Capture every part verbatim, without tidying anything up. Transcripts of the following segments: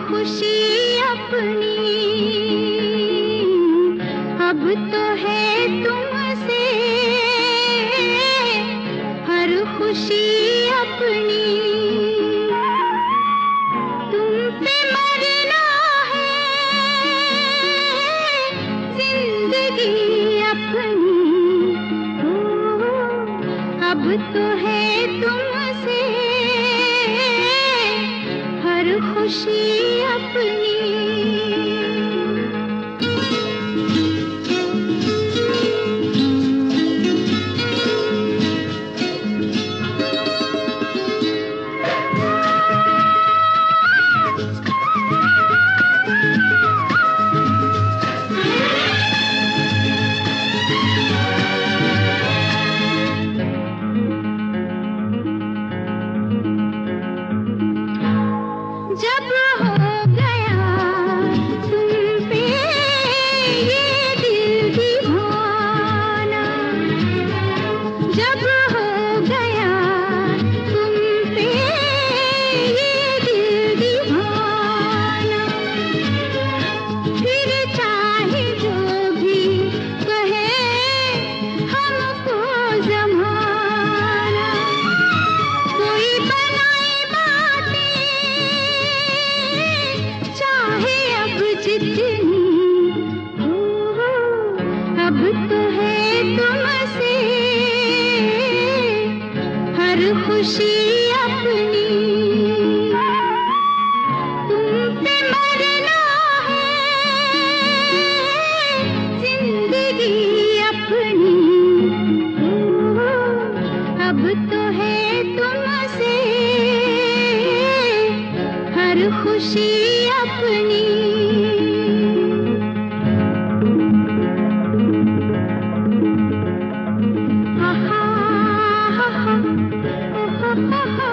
खुशी अपनी अब तो है तुमसे, हर खुशी अपनी तुम पे मरना है, जिंदगी अपनी हो अब तो है तुमसे, हर खुशी अपनी। जब हो गया तुम पे ये दिल दीवाना, जब हो गया तुम पे ये दिल दीवाना, फिर चाहे जो भी कहे हमको जमाना, कोई बनाए बातें चाहे अब जितनी हो, अब तो है तुमसे हर खुशी अपनी। तुम पे मरना है, जिंदगी अपनी हो अब तो है तुमसे हर खुशी अपनी। आहा, आहा, आहा,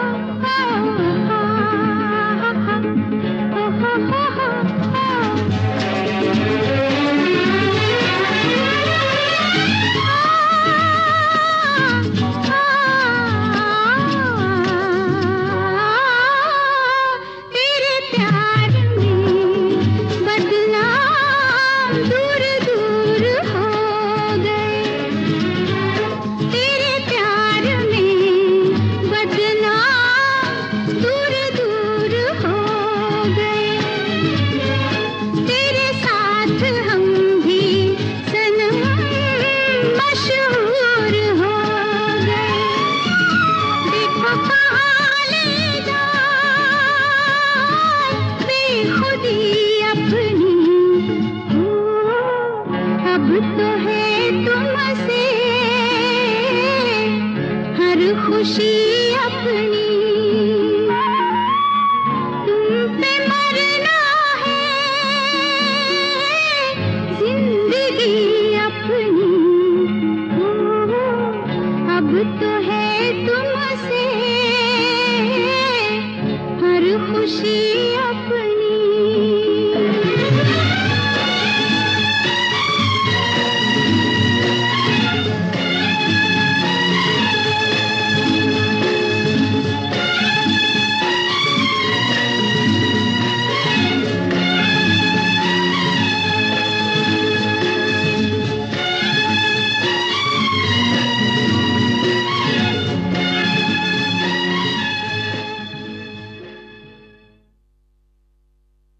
तेरे प्यार